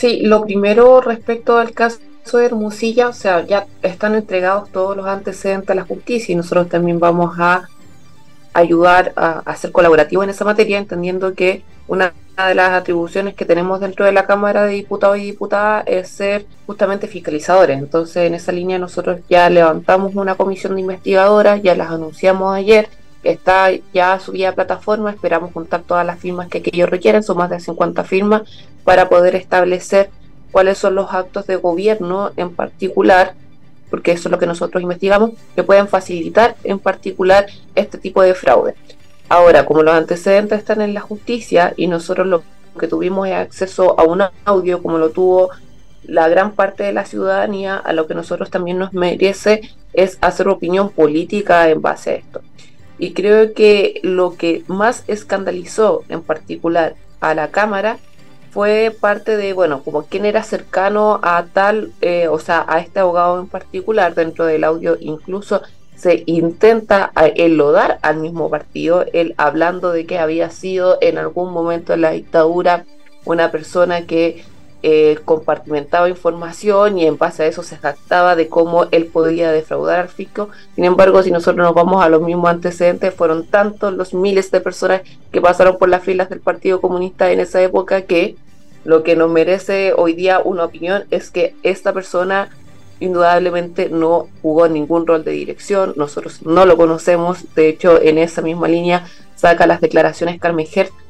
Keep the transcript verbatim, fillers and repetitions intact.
Sí, lo primero respecto al caso de Hermosilla, o sea, ya están entregados todos los antecedentes a la justicia y nosotros también vamos a ayudar a, a ser colaborativo en esa materia, entendiendo que una de las atribuciones que tenemos dentro de la Cámara de Diputados y Diputadas es ser justamente fiscalizadores. Entonces, en esa línea nosotros ya levantamos una comisión de investigadoras, ya las anunciamos ayer, está ya subida a plataforma, esperamos juntar todas las firmas que aquello requieren, son más de cincuenta firmas, para poder establecer cuáles son los actos de gobierno en particular, porque eso es lo que nosotros investigamos, que pueden facilitar en particular este tipo de fraude. Ahora, como los antecedentes están en la justicia y nosotros lo que tuvimos es acceso a un audio, como lo tuvo la gran parte de la ciudadanía, a lo que nosotros también nos merece es hacer opinión política en base a esto. Y creo que lo que más escandalizó en particular a la Cámara fue parte de, bueno, como quién era cercano a tal, eh, o sea, a este abogado en particular. Dentro del audio incluso se intenta enlodar al mismo partido, él hablando de que había sido en algún momento en la dictadura una persona que eh, compartimentaba información y en base a eso se jactaba de cómo él podía defraudar al fisco. Sin embargo, si nosotros nos vamos a los mismos antecedentes, fueron tantos los miles de personas que pasaron por las filas del Partido Comunista en esa época que lo que nos merece hoy día una opinión es que esta persona indudablemente no jugó ningún rol de dirección, nosotros no lo conocemos, de hecho en esa misma línea saca las declaraciones Carmen Hertz